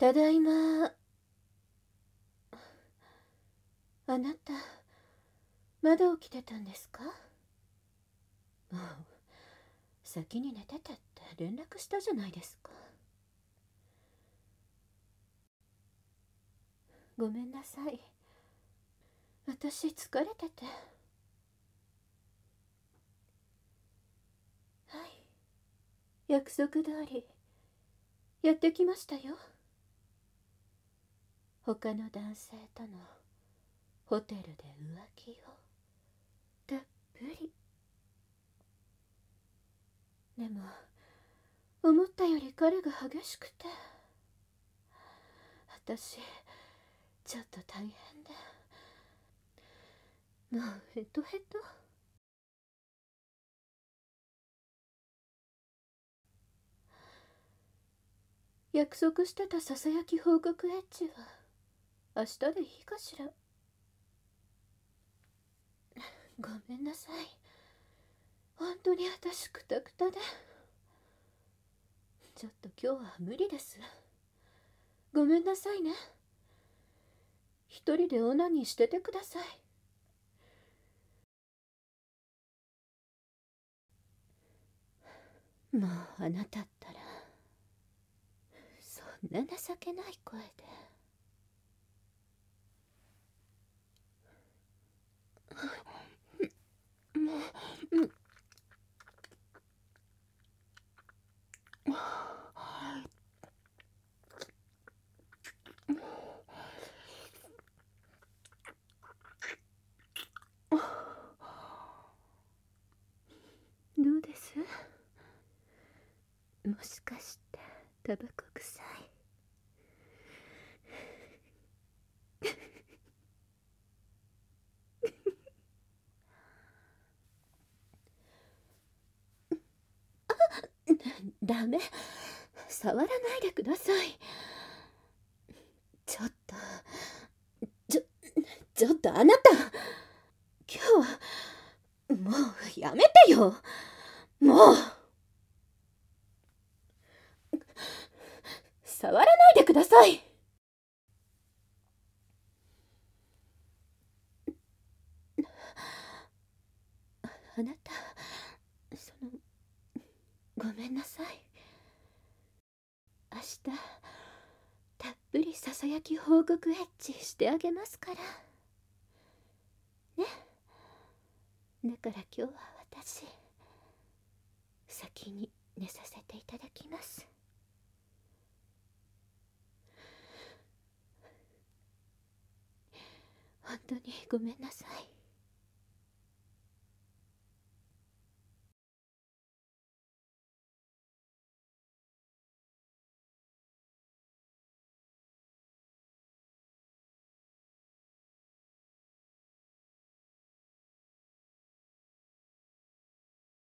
ただいま。あなた、まだ起きてたんですか？もう、先に寝ててって連絡したじゃないですか。ごめんなさい。私疲れてて。はい。約束通り、やってきましたよ。他の男性とのホテルで浮気をたっぷり。でも思ったより彼が激しくて、私ちょっと大変で、もうヘトヘト。約束してたささやき報告エッジは明日でいいかしら。ごめんなさい。本当に私クタクタで、ちょっと今日は無理です。ごめんなさいね。一人でオナニーしててください。もうあなたったらそんな情けない声で。もう、どうです？もしかしてタバコ臭い？ダメ、触らないでください。ちょっとちょちょっとあなた、今日はもうやめてよ。もう触らないでください。あなた、ごめんなさい。明日たっぷりささやき報告エッチしてあげますからね。だから今日は私、先に寝させていただきます。本当にごめんなさい。